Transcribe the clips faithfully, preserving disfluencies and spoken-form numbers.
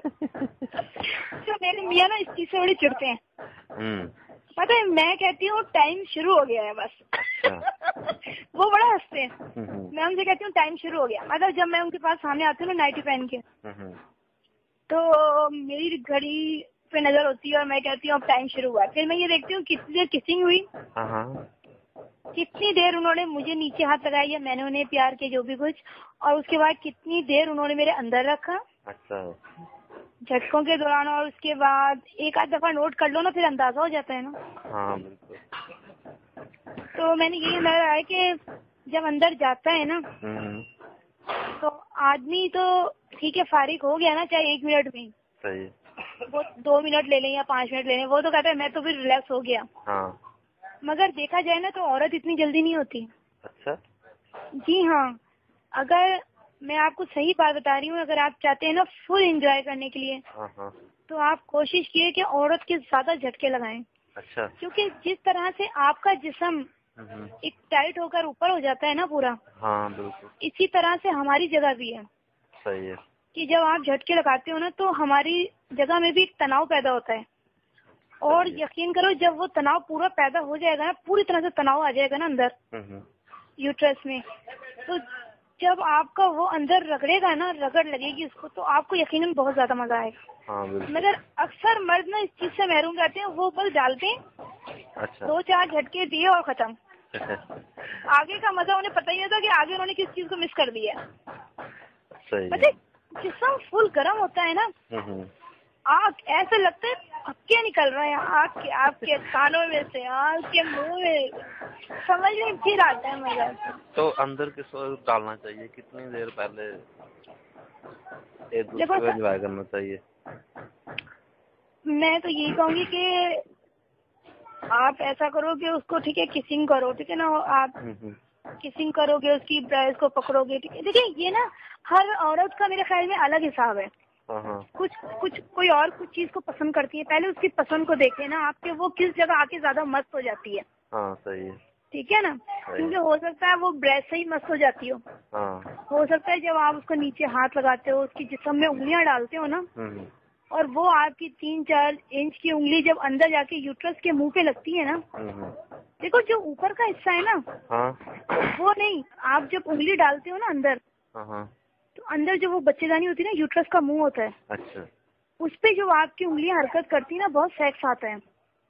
تو میرے میاں نا اس چیز سے بڑی چڑتے ہیں. پتہ ہے میں کہتی ہوں ٹائم شروع ہو گیا ہے بس. وہ بڑا ہنستے ہیں. میں ان سے کہتی ہوں ٹائم شروع ہو گیا. مطلب جب میں ان کے پاس سامنے آتی ہوں نا نائٹی پہن کے, تو میری گھڑی پہ نظر ہوتی ہے اور میں کہتی ہوں اب ٹائم شروع ہوا. پھر میں یہ دیکھتی ہوں کتنی دیر کسنگ ہوئی, کتنی دیر انہوں نے مجھے نیچے ہاتھ لگایا یا میں نے انہیں پیار کے جو بھی کچھ, اور اس کے بعد کتنی دیر انہوں نے میرے اندر رکھا جھٹکوں کے دوران. اور اس کے بعد ایک آدھ دفعہ نوٹ کر لو نا, پھر اندازہ ہو جاتا ہے نا. ہاں بالکل. تو میں نے یہی اندازہ ہے کہ جب اندر جاتا ہے نا تو آدمی تو ٹھیک ہے فارغ ہو گیا نا, چاہے ایک منٹ میں, صحیح, وہ دو منٹ لے لیں یا پانچ منٹ لے لیں, وہ تو کہتا ہے میں تو پھر ریلیکس ہو گیا. ہاں. مگر دیکھا جائے نا تو عورت اتنی جلدی نہیں ہوتی. اچھا. جی ہاں, اگر میں آپ کو صحیح بات بتا رہی ہوں, اگر آپ چاہتے ہیں نا فل انجوائے کرنے کے لیے, تو آپ کوشش کیے کہ عورت کے زیادہ جھٹکے لگائیں. اچھا. کیونکہ جس طرح سے آپ کا جسم ایک ٹائٹ ہو کر اوپر ہو جاتا ہے نا پورا, ہاں بالکل, اسی طرح سے ہماری جگہ بھی ہے. صحیح ہے کہ جب آپ جھٹکے لگاتے ہو نا تو ہماری جگہ میں بھی ایک تناؤ پیدا ہوتا ہے. اور یقین کرو جب وہ تناؤ پورا پیدا ہو جائے گا نا, پوری طرح سے تناؤ آ جائے گا نا اندر یوٹرس میں, تو جب آپ کا وہ اندر رگڑے گا نا, رگڑ لگے گی اس کو, تو آپ کو یقیناً بہت زیادہ مزہ آئے گا. ہاں بالکل. مگر اکثر مرد نا اس چیز سے محروم رہتے ہیں, وہ بس ڈالتے ہیں, اچھا. دو چار جھٹکے دیے اور ختم. آگے کا مزہ انہیں پتہ ہی نہیں تھا کہ آگے انہوں نے کس چیز کو مس کر دیا. صحیح. مطلب جسم فل گرم ہوتا ہے نا, آگ ایسے لگتا ہے پھکے نکل رہے ہیں آگ کے, آپ کے کانوں میں سے, آگ کے منہ میں, سمجھ نہیں پھر آتا ہے مزہ. تو اندر کس وقت ڈالنا چاہیے, کتنی دیر پہلے ایک دوسرے دیکھو کو انجوائے کرنا چاہیے؟ میں تو یہی کہوں گی کہ آپ ایسا کرو کہ اس کو ٹھیک ہے کسنگ کرو, ٹھیک ہے نا, آپ کسنگ کرو گے, اس کی برائز کو پکڑو گے, ٹھیک ہے. دیکھیں یہ نا ہر عورت کا میرے خیال میں الگ حساب ہے. کچھ کچھ کوئی اور کچھ چیز کو پسند کرتی ہے, پہلے اس کی پسند کو دیکھیں نا آپ کے, وہ کس جگہ آ کے زیادہ مست ہو جاتی ہے. ہاں صحیح ہے. ٹھیک ہے نا, کیونکہ ہو سکتا ہے وہ بریسٹ سے ہی مست ہو جاتی ہو. ہو سکتا ہے جب آپ اس کو نیچے ہاتھ لگاتے ہو, اس کی جسم میں انگلیاں ڈالتے ہو نا, اور وہ آپ کی تین چار انچ کی انگلی جب اندر جا کے یوٹرس کے منہ پہ لگتی ہے نا, دیکھو جو اوپر کا حصہ ہے نا وہ نہیں, آپ جب انگلی ڈالتے ہو نا اندر, تو اندر جو وہ بچے دانی ہوتی ہے نا, یوٹرس کا منہ ہوتا ہے, اچھا, اس پہ جو آپ کی انگلیاں حرکت کرتی ہیں نا, بہت سیکس آتا ہے.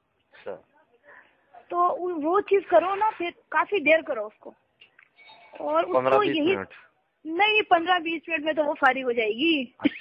تو وہ چیز کرو نا, پھر کافی دیر کرو اس کو, اور اس کو یہی نہیں پندرہ بیس منٹ میں تو وہ فارغ ہو جائے گی.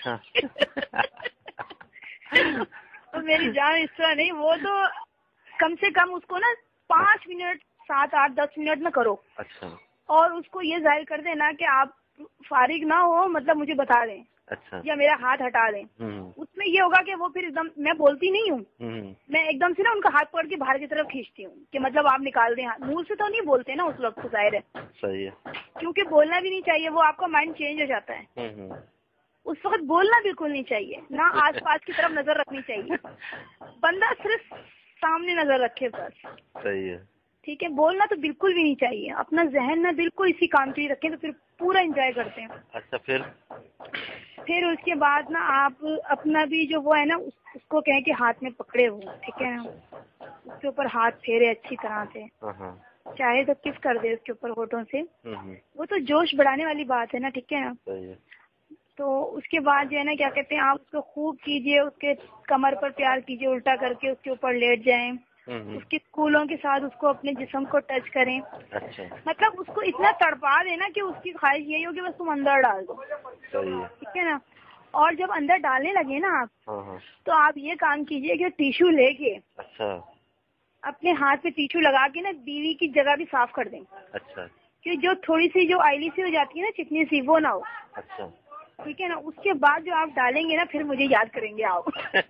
میری جان اس طرح نہیں, وہ تو کم سے کم اس کو نا پانچ منٹ سات آٹھ دس منٹ میں کرو. اچھا. اور اس کو یہ ظاہر کر دینا کہ آپ فارغ نہ ہو, مطلب مجھے بتا دیں. اچھا. یا میرا ہاتھ ہٹا دیں. اس میں یہ ہوگا کہ وہ پھر ایک دم, میں بولتی نہیں ہوں, میں ایک دم سے نا ان کا ہاتھ پکڑ کے باہر کی طرف کھینچتی ہوں کہ مطلب آپ نکال دیں. منہ سے تو نہیں بولتے نا اس وقت, ظاہر ہے. صحیح ہے. کیونکہ بولنا بھی نہیں چاہیے, وہ آپ کا مائنڈ چینج ہو جاتا ہے. اس وقت بولنا بالکل نہیں چاہیے, نہ آس پاس کی طرف نظر رکھنی چاہیے. بندہ صرف سامنے نظر رکھے بس. صحیح ہے. ٹھیک ہے, بولنا تو بالکل بھی نہیں چاہیے. اپنا ذہن نہ بالکل اسی کام کے لیے رکھیں, تو پھر پورا انجوائے کرتے ہیں. اچھا. پھر پھر اس کے بعد نا آپ اپنا بھی جو وہ ہے نا, اس کو کہیں کہ ہاتھ میں پکڑے ہو, ٹھیک ہے نا, اس کے اوپر ہاتھ پھیرے اچھی طرح سے, چاہے تو کس کر دے اس کے اوپر ہونٹوں سے. وہ تو جوش بڑھانے والی بات ہے نا, ٹھیک ہے نا. تو اس کے بعد جو ہے نا کیا کہتے ہیں, آپ اس کو خوب کیجئے, اس کے کمر پر پیار کیجئے, الٹا کر کے اس کے اوپر لیٹ جائیں, اس کے کولوں کے ساتھ اس کو اپنے جسم کو ٹچ کریں. مطلب اس کو اتنا تڑپا دینا کہ اس کی خواہش یہی ہو کہ بس تم اندر ڈال دو. ٹھیک ہے نا. اور جب اندر ڈالنے لگے نا آپ, تو آپ یہ کام کیجئے کہ ٹیشو لے کے اپنے ہاتھ پہ ٹیشو لگا کے نا بیوی کی جگہ بھی صاف کر دیں. اچھا. کہ جو تھوڑی سی جو آئلی سی ہو جاتی ہے نا, چکنی سی, وہ نہ ہو. اچھا. ٹھیک ہے نا. اس کے بعد جو آپ ڈالیں گے نا, پھر مجھے یاد کریں گے آپ.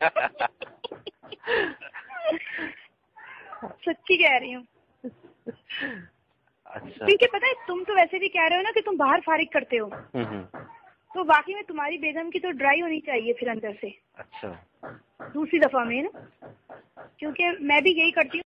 سچی کہہ رہی ہوں. کیونکہ پتہ ہے تم تو ویسے بھی کہہ رہے ہو نا کہ تم باہر فارغ کرتے ہو, تو باقی میں تمہاری بیگم کی تو ڈرائی ہونی چاہیے پھر اندر سے. اچھا. دوسری دفعہ میں نا, کیونکہ میں بھی یہی کرتی ہوں.